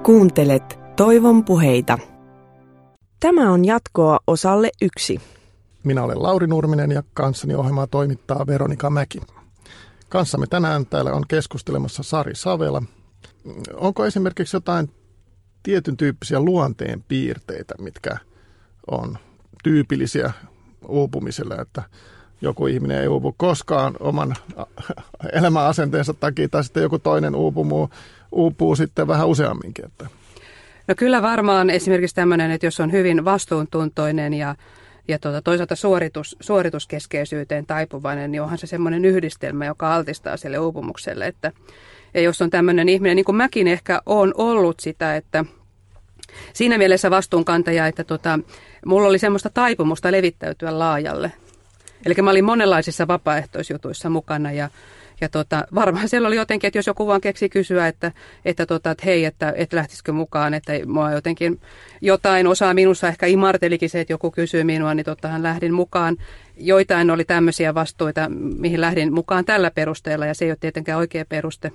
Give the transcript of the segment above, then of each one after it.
Kuuntelet Toivon puheita. Tämä on jatkoa osalle 1. Minä olen Lauri Nurminen ja kanssani ohjelmaa toimittaa Veronika Mäki. Kanssamme tänään täällä on keskustelemassa Sari Savela. Onko esimerkiksi jotain tietyn tyyppisiä luonteen piirteitä, mitkä on tyypillisiä uupumiselle, että joku ihminen ei uupu koskaan oman elämänasenteensa takia, tai sitten joku toinen uupuu sitten vähän useamminkin. No kyllä varmaan esimerkiksi tämmöinen, että jos on hyvin vastuuntuntoinen ja toisaalta suorituskeskeisyyteen taipuvainen, niin onhan se semmoinen yhdistelmä, joka altistaa sille uupumukselle. Ja jos on tämmöinen ihminen, niin kuin mäkin ehkä olen ollut sitä, että siinä mielessä vastuunkantaja, että mulla oli semmoista taipumusta levittäytyä laajalle. Eli mä olin monenlaisissa vapaaehtoisjutuissa mukana ja varmaan siellä oli jotenkin, että jos joku vaan keksi kysyä, että hei, että lähtisikö mukaan, että mua jotenkin jotain osaa minussa ehkä imartelikin se, että joku kysyy minua, niin tottahan lähdin mukaan. Joitain oli tämmöisiä vastuita, mihin lähdin mukaan tällä perusteella ja se ei ole tietenkään oikea peruste.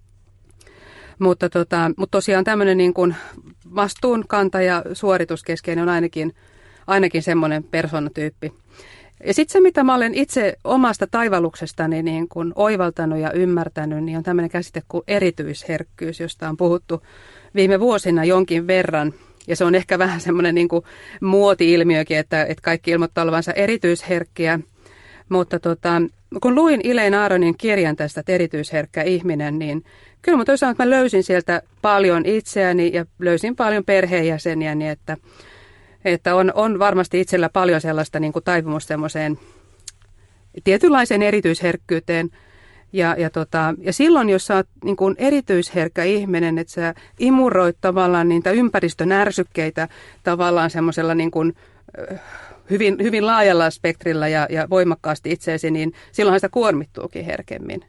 Mutta tosiaan tämmöinen niin kuin vastuunkantaja suorituskeskeinen on ainakin semmoinen persoonatyyppi. Ja sitten se, mitä mä olen itse omasta taivalluksestani niin kun oivaltanut ja ymmärtänyt, niin on tämmöinen käsite kuin erityisherkkyys, josta on puhuttu viime vuosina jonkin verran. Ja se on ehkä vähän semmoinen niin kuin muoti-ilmiökin, että kaikki ilmoittaa olevansa erityisherkkiä. Mutta kun luin Elaine Aronin kirjan tästä erityisherkkä ihminen, niin kyllä mä toisaalta että mä löysin sieltä paljon itseäni ja löysin paljon perheenjäseniäni, että on varmasti itsellä paljon sellaista niin kuin taipumusta semmoiseen tietynlaiseen erityisherkkyyteen. Ja silloin, jos sä oot niin kuin erityisherkkä ihminen, että sä imuroit tavallaan niitä ympäristön ärsykkeitä tavallaan semmoisella niin kuin hyvin, hyvin laajalla spektrillä ja voimakkaasti itseesi, niin silloinhan sitä kuormittuukin herkemmin.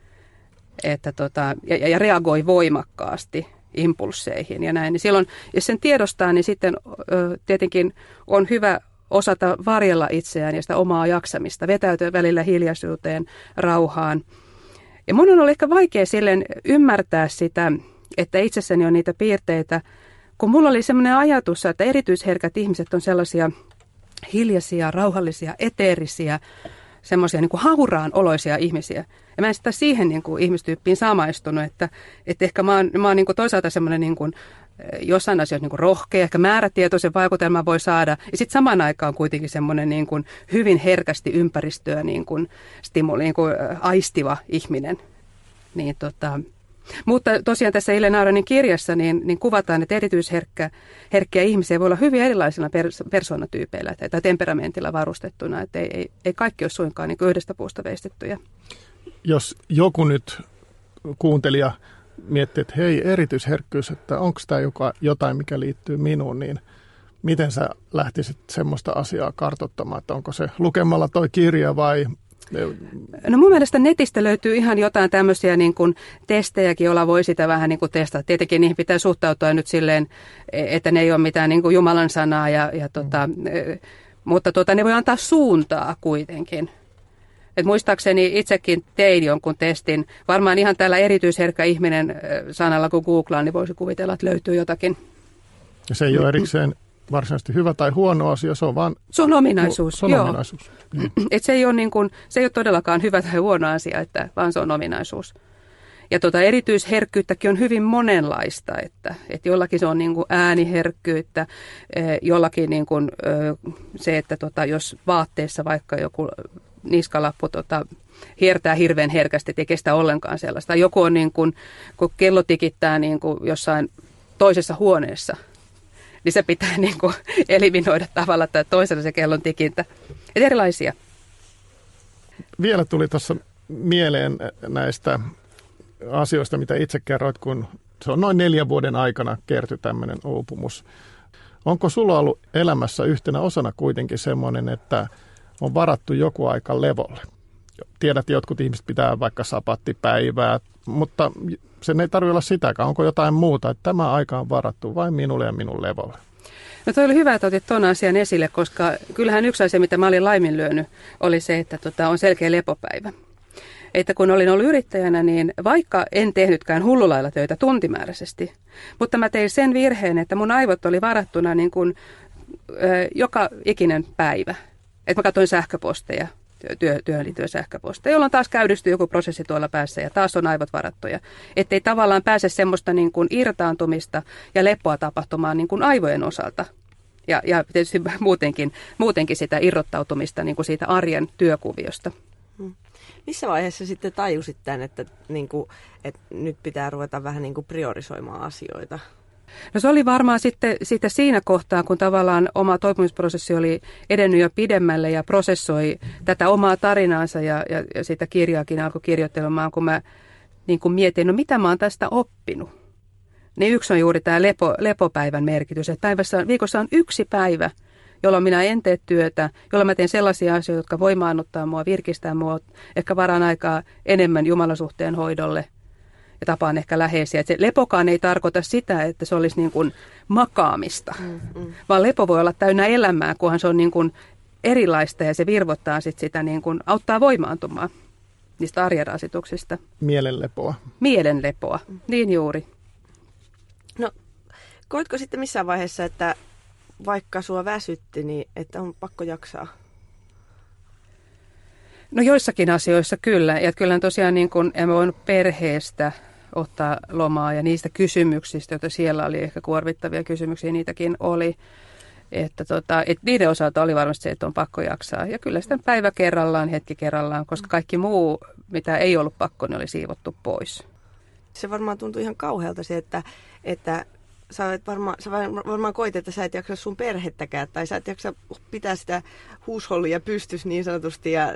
Ja reagoi voimakkaasti impulseihin ja näin. Niin silloin, jos sen tiedostaa, niin sitten tietenkin on hyvä osata varjella itseään ja sitä omaa jaksamista, vetäytyä välillä hiljaisuuteen, rauhaan. Ja mun on ollut ehkä vaikea silleen ymmärtää sitä, että itsessäni on niitä piirteitä, kun mulla oli sellainen ajatus, että erityisherkät ihmiset on sellaisia hiljaisia, rauhallisia, eteerisiä, semmoisia niin kuin hauraan oloisia ihmisiä. Ja mä en sitä siihen niin kuin ihmistyyppiin samaistunut, että ehkä mä oon niin kuin toisaalta semmoinen niin kuin jossain asioissa niin kuin rohkea, ehkä määrätietoisen vaikutelman voi saada. Ja sitten samaan aikaan kuitenkin semmoinen niin kuin hyvin herkästi ympäristöä niin kuin aistiva ihminen. Mutta tosiaan tässä Elaine Aronin kirjassa niin kuvataan, että erityisherkkiä ihmisiä voi olla hyvin erilaisilla persoonatyypeillä tai temperamentilla varustettuna, että ei kaikki ole suinkaan niin kuin yhdestä puusta veistettyjä. Jos joku nyt kuuntelija miettii, että hei, erityisherkkyys, että onko tämä jotain, mikä liittyy minuun, niin miten sä lähtisit semmoista asiaa kartoittamaan, että onko se lukemalla toi kirja vai... No mun mielestä netistä löytyy ihan jotain tämmöisiä niin kuin testejäkin, joilla voi sitä vähän niin kuin testata. Tietenkin niihin pitää suhtautua nyt silleen, että ne ei ole mitään niin kuin Jumalan sanaa, mutta ne voi antaa suuntaa kuitenkin. Et muistaakseni itsekin tein jonkun testin. Varmaan ihan täällä erityisherkkä ihminen sanalla, kun googlaan, niin voisi kuvitella, että löytyy jotakin. Ja se ei ole erikseen varsinaisesti hyvä tai huono asia, se on vaan... Se on ominaisuus, joo. Ominaisuus. Et se ei ole todellakaan hyvä tai huono asia, vaan se on ominaisuus. Ja erityisherkkyyttäkin on hyvin monenlaista, että jollakin se on niin kuin ääniherkkyyttä, jollakin niin kuin, se, että jos vaatteessa vaikka joku niskalappu hiertää hirveän herkästi, ettei kestä ollenkaan sellaista. Joku on niin kuin, kun kello tikittää niin kuin jossain toisessa huoneessa, niin se pitää niin kuin eliminoida tavalla tai toisella se kellon tikintä. Et erilaisia. Vielä tuli tuossa mieleen näistä asioista, mitä itse kerroit, kun se on noin 4 vuoden aikana kerty tämmöinen uupumus. Onko sulla ollut elämässä yhtenä osana kuitenkin semmoinen, että on varattu joku aika levolle? Tiedät, että jotkut ihmiset pitää vaikka sapattipäivää, mutta sen ei tarvitse olla sitäkään. Onko jotain muuta, että tämä aika on varattu vain minulle ja minun levolle? No toi oli hyvä, että otit tuon asian esille, koska kyllähän yksi asia, mitä mä olin laiminlyönyt, oli se, että on selkeä lepopäivä. että kun olin ollut yrittäjänä, niin vaikka en tehnytkään hullulailla töitä tuntimääräisesti, mutta mä tein sen virheen, että mun aivot oli varattuna niin kuin, joka ikinen päivä. Että mä katsoin sähköposteja, työhön liittyen sähköposteja, jolloin taas käynnistyi joku prosessi tuolla päässä ja taas on aivot varattuja. Että ei tavallaan pääse semmoista niin kuin irtaantumista ja lepoa tapahtumaan niin kuin aivojen osalta. Ja tietysti muutenkin sitä irrottautumista niin kuin siitä arjen työkuviosta. Missä vaiheessa sitten tajusit tämän, että nyt pitää ruveta vähän niin kuin priorisoimaan asioita? No se oli varmaan sitten siinä kohtaa, kun tavallaan oma toipumisprosessi oli edennyt jo pidemmälle ja prosessoi tätä omaa tarinaansa ja sitä kirjaakin alkoi kirjoittelemaan, kun mä niin kuin mietin, no mitä mä oon tästä oppinut. Niin yksi on juuri tämä lepopäivän merkitys, että viikossa on yksi päivä, jolloin minä en tee työtä, jolloin mä teen sellaisia asioita, jotka voimaannuttaa mua, virkistää mua, ehkä varaan aikaa enemmän Jumalasuhteen hoidolle ja tapaan ehkä läheisiä. Että se lepokaan ei tarkoita sitä, että se olisi niin kuin makaamista, vaan lepo voi olla täynnä elämää, kunhan se on niin kuin erilaista ja se virvottaa sitä niin kuin, auttaa voimaantumaan niistä arjen rasituksista. Mielenlepoa, niin juuri. No, koitko sitten missään vaiheessa, että vaikka sua väsytti, niin että on pakko jaksaa? No joissakin asioissa kyllä. Ja kyllä tosiaan niin kun en voinut perheestä ottaa lomaa ja niistä kysymyksistä, joita siellä oli ehkä kuormittavia kysymyksiä, niitäkin oli. Että niiden osalta oli varmasti se, että on pakko jaksaa. Ja kyllä sitten päivä kerrallaan, hetki kerrallaan, koska kaikki muu, mitä ei ollut pakko, ne oli siivottu pois. Se varmaan tuntui ihan kauhealta se, että sä varmaan koit, että sä et jaksa sun perhettäkään, tai sä et jaksa pitää sitä huushollia pystyssä niin sanotusti. Ja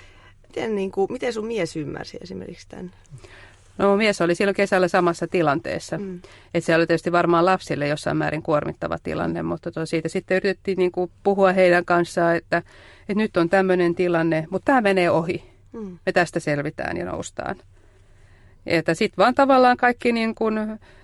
miten sun mies ymmärsi esimerkiksi tämän? No mun mies oli silloin kesällä samassa tilanteessa. Että se oli tietysti varmaan lapsille jossain määrin kuormittava tilanne, mutta siitä sitten yritettiin niin kuin puhua heidän kanssaan, että nyt on tämmöinen tilanne, mutta tämä menee ohi. Me tästä selvitään ja noustaan. Että sitten vaan tavallaan kaikki niin kuin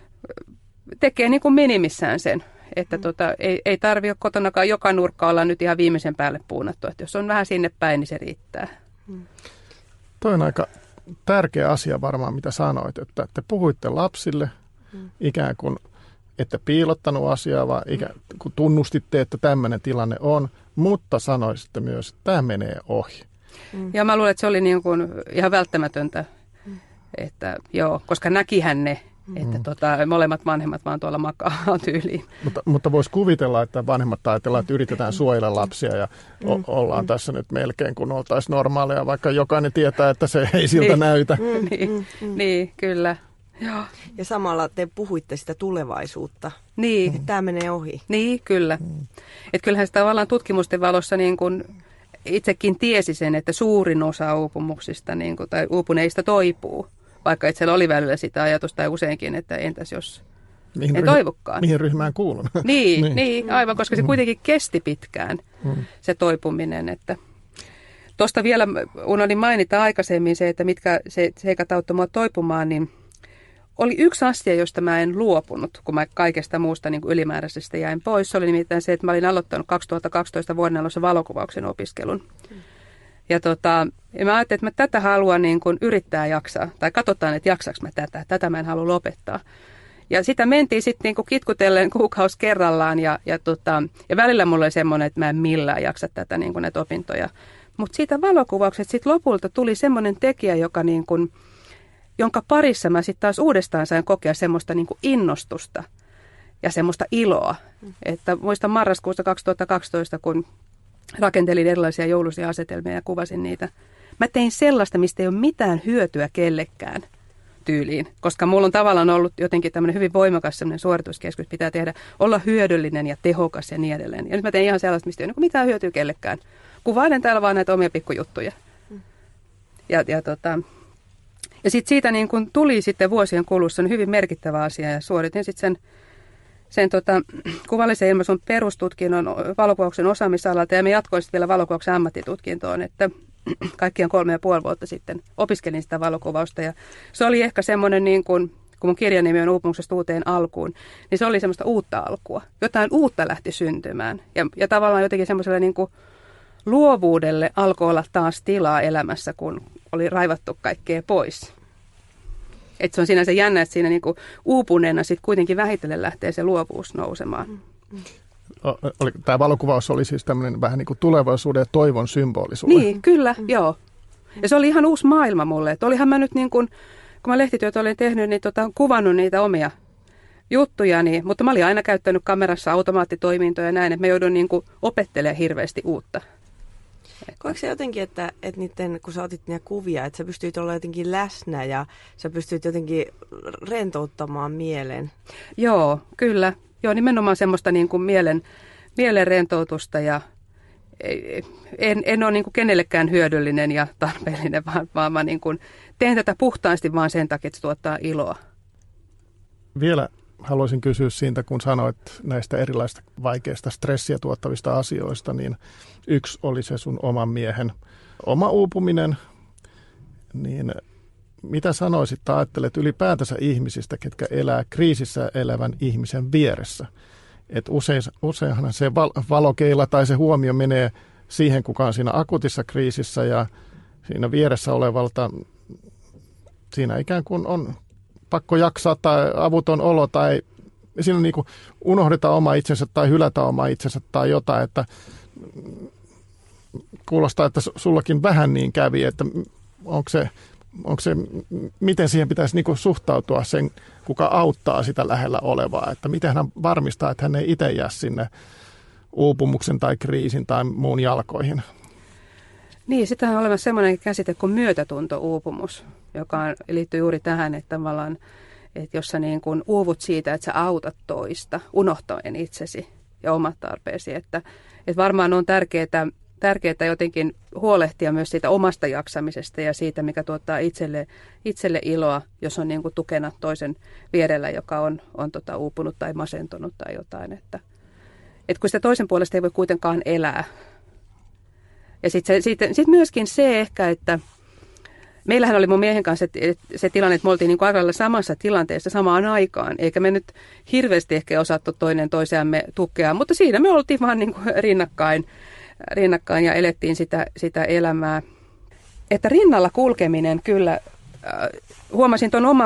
tekee niin kuin minimissään sen, että ei tarvitse kotonakaan joka nurkka olla nyt ihan viimeisen päälle puunattu, että jos on vähän sinne päin, niin se riittää. Toi on aika tärkeä asia varmaan, mitä sanoit, että te puhuitte lapsille ikään kuin, ette piilottanut asiaa, vaan ikään kuin tunnustitte, että tämmöinen tilanne on, mutta sanoisitte myös, että tämä menee ohi. Ja mä luulen, että se oli niin kuin ihan välttämätöntä, että joo, koska näkihän ne, että molemmat vanhemmat vaan tuolla makaa tyyliin. Mutta voisi kuvitella, että vanhemmat ajatellaan, että yritetään suojella lapsia ja ollaan tässä nyt melkein kun oltaisiin normaaleja, vaikka jokainen tietää, että se ei siltä näytä. Niin, kyllä. Joo. Ja samalla te puhuitte sitä tulevaisuutta, niin. Että tämä menee ohi. Niin, kyllä. Että kyllähän sitä tavallaan tutkimusten valossa niin kuin itsekin tiesi sen, että suurin osa uupumuksista niin kuin, tai uupuneista toipuu. Vaikka itsellä oli välillä sitä ajatusta ja useinkin, että entäs jos en toivokaan. Mihin ryhmään kuulun? Niin, aivan, koska se kuitenkin kesti pitkään se toipuminen. Että tuosta vielä unohdin mainita aikaisemmin se, että mitkä seikat auttoi mua toipumaan, niin oli yksi asia, josta mä en luopunut, kun mä kaikesta muusta niin kuin ylimääräisestä jäin pois. Se oli nimittäin se, että mä olin aloittanut 2012 vuoden alussa valokuvauksen opiskelun. Ja mä ajattelin, että mä tätä haluan niin kuin yrittää jaksaa, tai katsotaan, että jaksaks mä tätä mä en halua lopettaa. Ja sitä mentiin sitten niin kuin kitkutellen kuukausi kerrallaan, ja välillä mulla oli semmoinen, että mä en millään jaksa tätä niin kuin näitä opintoja. Mutta siitä valokuvauksesta sitten lopulta tuli semmoinen tekijä, jonka parissa mä sitten taas uudestaan sain kokea semmoista niin kuin innostusta ja semmoista iloa. Että muistan marraskuusta 2012, kun rakentelin erilaisia jouluisia asetelmia ja kuvasin niitä. Mä tein sellaista, mistä ei ole mitään hyötyä kellekään tyyliin, koska mulla on tavallaan ollut jotenkin tämmöinen hyvin voimakas semmoinen suorituskeskus, pitää olla hyödyllinen ja tehokas ja niin edelleen. Ja nyt mä tein ihan sellaista, mistä ei ole mitään hyötyä kellekään. Kuvailen täällä vaan näitä omia pikkujuttuja. Ja sitten siitä niin kun tuli sitten vuosien kulussa hyvin merkittävä asia ja suoritin sitten sen kuvallisen ilmaisun perustutkinnon valokuvauksen osaamisalalta ja me jatkoin sitten vielä valokuvauksen ammattitutkintoon, että kaikkiaan 3,5 vuotta sitten opiskelin sitä valokuvausta ja se oli ehkä semmoinen niin kuin, kun mun kirjanimi on Uupumuksesta uuteen alkuun, niin se oli semmoista uutta alkua. Jotain uutta lähti syntymään ja tavallaan jotenkin semmoiselle niin kuin luovuudelle alkoi olla taas tilaa elämässä, kun oli raivattu kaikkea pois. Että se on sinänsä jännä, että siinä niinku uupuneena sitten kuitenkin vähitellen lähtee se luovuus nousemaan. Tämä valokuvaus oli siis tämmöinen vähän niin kuin tulevaisuuden ja toivon symboli sulle. Niin, kyllä, joo. Ja se oli ihan uusi maailma mulle. Että olihan mä nyt niin kun mä lehtityötä olin tehnyt, niin kuvannut niitä omia juttujani, mutta mä olin aina käyttänyt kamerassa automaattitoimintoja ja näin, että mä joudun niin kuin opettelemaan hirveästi uutta. Koetko se jotenkin, että niiden, kun sä otit niitä kuvia, että sä pystyit olla jotenkin läsnä ja sä pystyit jotenkin rentouttamaan mielen? Joo, kyllä. Joo, nimenomaan semmoista niin kuin mielen rentoutusta ja en ole niin kuin kenellekään hyödyllinen ja tarpeellinen, vaan mä niin kuin teen tätä puhtaasti vaan sen takia, että se tuottaa iloa. Vielä haluaisin kysyä siitä, kun sanoit näistä erilaisista vaikeista stressiä tuottavista asioista, niin yksi oli se sun oman miehen oma uupuminen. Niin mitä sanoisit tai ajattelet ylipäätänsä ihmisistä, ketkä elää kriisissä elävän ihmisen vieressä? Et useinhan se valokeila tai se huomio menee siihen, kuka on siinä akuutissa kriisissä ja siinä vieressä olevalta siinä ikään kuin on pakko jaksaa tai avuton olo tai siinä niin kuin unohdetaan oma itsensä tai hylätään oma itsensä tai jotain, että kuulostaa, että sullakin vähän niin kävi, että onko se miten siihen pitäisi niin kuin suhtautua sen, kuka auttaa sitä lähellä olevaa, että miten hän varmistaa, että hän ei itse jää sinne uupumuksen tai kriisin tai muun jalkoihin. Niin, sitä on olemassa sellainen käsite kuin myötätuntouupumus, joka liittyy juuri tähän, että tavallaan, että jos sä niin kuin uuvut siitä, että sä autat toista, unohtaen itsesi ja omat tarpeesi, että varmaan on tärkeää jotenkin huolehtia myös siitä omasta jaksamisesta ja siitä, mikä tuottaa itselle iloa, jos on niin kuin tukena toisen vierellä, joka on uupunut tai masentunut tai jotain. Että kun sitä toisen puolesta ei voi kuitenkaan elää. Ja sitten myöskin se ehkä, että meillähän oli mun miehen kanssa se tilanne, että me oltiin niin kuin aika lailla samassa tilanteessa samaan aikaan, eikä me nyt hirveästi ehkä osattu toinen toisiamme tukea, mutta siinä me oltiin vaan niin kuin rinnakkain ja elettiin sitä elämää. Että rinnalla kulkeminen kyllä, huomasin tuon oman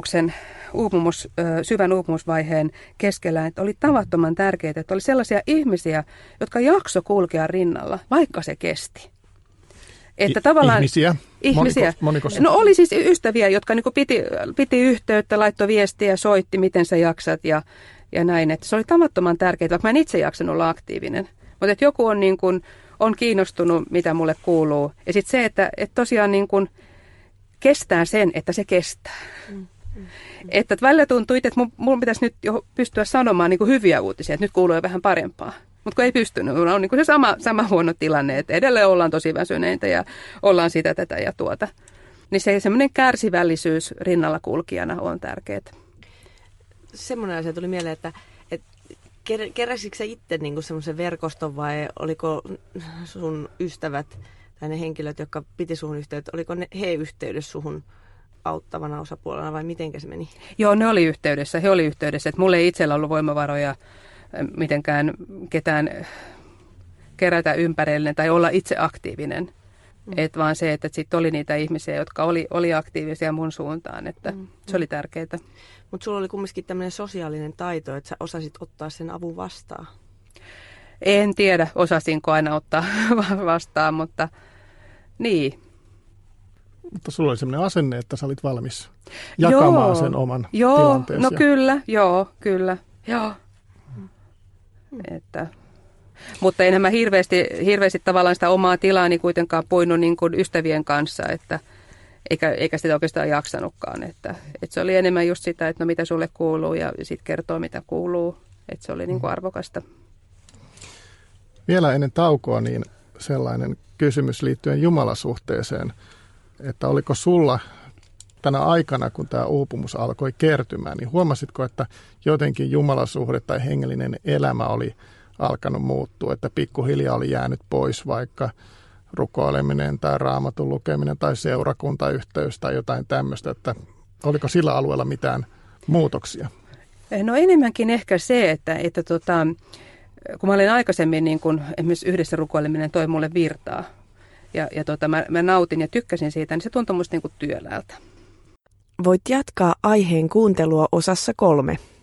syvän uupumusvaiheen keskellä, että oli tavattoman tärkeää, että oli sellaisia ihmisiä, jotka jakso kulkea rinnalla, vaikka se kesti. Että tavallaan, ihmisiä. Moniko no oli siis ystäviä, jotka niin kuin piti yhteyttä, laittoi viestiä, soitti, miten sä jaksat ja näin. Että se oli tavattoman tärkeää, vaikka mä en itse jaksanut olla aktiivinen. Mutta että joku on, niin kuin, on kiinnostunut, mitä mulle kuuluu. Ja sitten se, että tosiaan niin kuin kestää sen, että se kestää. Että välillä tuntuu itse, että mun pitäisi nyt jo pystyä sanomaan niin kuin hyviä uutisia, että nyt kuuluu jo vähän parempaa. Mutta kun ei pystynyt, on niin kuin se sama huono tilanne, että edelleen ollaan tosi väsyneitä ja ollaan sitä, tätä ja tuota. Niin se semmoinen kärsivällisyys rinnalla kulkijana on tärkeää. Semmoinen asia tuli mieleen, että keräsitkö sä itse niin kuin semmoisen verkoston vai oliko sun ystävät tai ne henkilöt, jotka piti suhun yhteyttä, oliko he yhteydessä suhun auttavana osapuolena vai mitenkä se meni? Joo, he oli yhteydessä, että mulla ei itsellä ollut voimavaroja mitenkään ketään kerätä ympärille tai olla itse aktiivinen. Et vaan se, että sitten oli niitä ihmisiä, jotka oli aktiivisia mun suuntaan, että se oli tärkeää. Mutta sulla oli kumminkin tämmöinen sosiaalinen taito, että sä osasit ottaa sen avun vastaan. En tiedä, osasinko aina ottaa vastaan, mutta niin. Mutta sulla oli sellainen asenne, että sä olit valmis jakamaan sen oman tilanteesi. No kyllä. Että, mutta enhän mä hirveästi tavallaan sitä omaa tilaani kuitenkaan puinut niin kuin ystävien kanssa, että eikä sitä oikeastaan jaksanutkaan. Että se oli enemmän just sitä, että no mitä sulle kuuluu ja sitten kertoo mitä kuuluu. Että se oli niin kuin arvokasta. Vielä ennen taukoa niin sellainen kysymys liittyen jumalasuhteeseen, että oliko sulla tänä aikana, kun tämä uupumus alkoi kertymään, niin huomasitko, että jotenkin jumalasuhde tai hengellinen elämä oli alkanut muuttua, että pikkuhiljaa oli jäänyt pois vaikka rukoileminen tai raamatun lukeminen tai seurakuntayhteys tai jotain tämmöistä, että oliko sillä alueella mitään muutoksia? No enemmänkin ehkä se, että kun mä olin aikaisemmin niin kun esimerkiksi yhdessä rukoileminen toi mulle virtaa mä nautin ja tykkäsin siitä, niin se tuntui musta niin kuin työläältä. Voit jatkaa aiheen kuuntelua osassa 3.